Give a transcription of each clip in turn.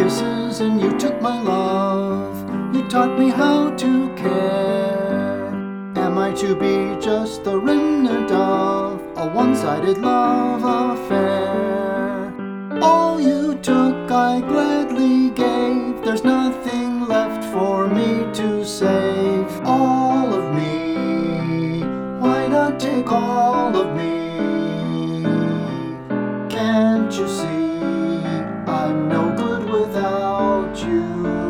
kisses and you took my love. You taught me how to care. Am I to be just the remnant of a one-sided love affair? All you took I gladly gave. There's nothing left for me to save. All of me, why not take all of me? Can't you see I'm no good without you?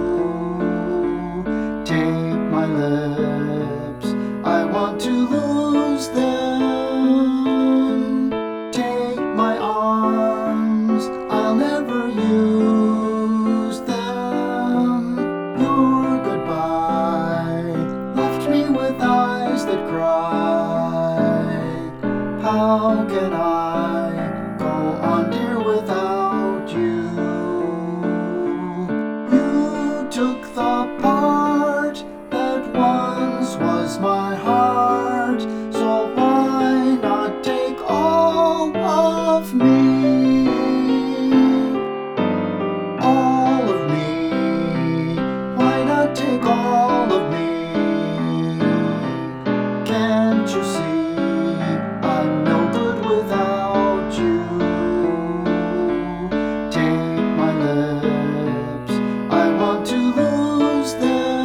Take my lips, I want to lose them. Take my arms, I'll never use them. Your goodbye left me with eyes that cry. How can I go on, dear, without you? You took the part that once was my heart, so why not take all of me? All of me, why not take all of me? Can't you see I'm no good without you? Take my lips, I want to lose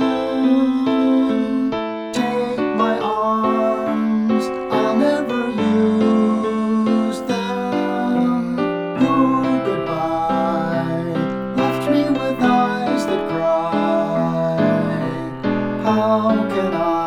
them. Take my arms, I'll never use them. Your goodbye left me with eyes that cry. How can I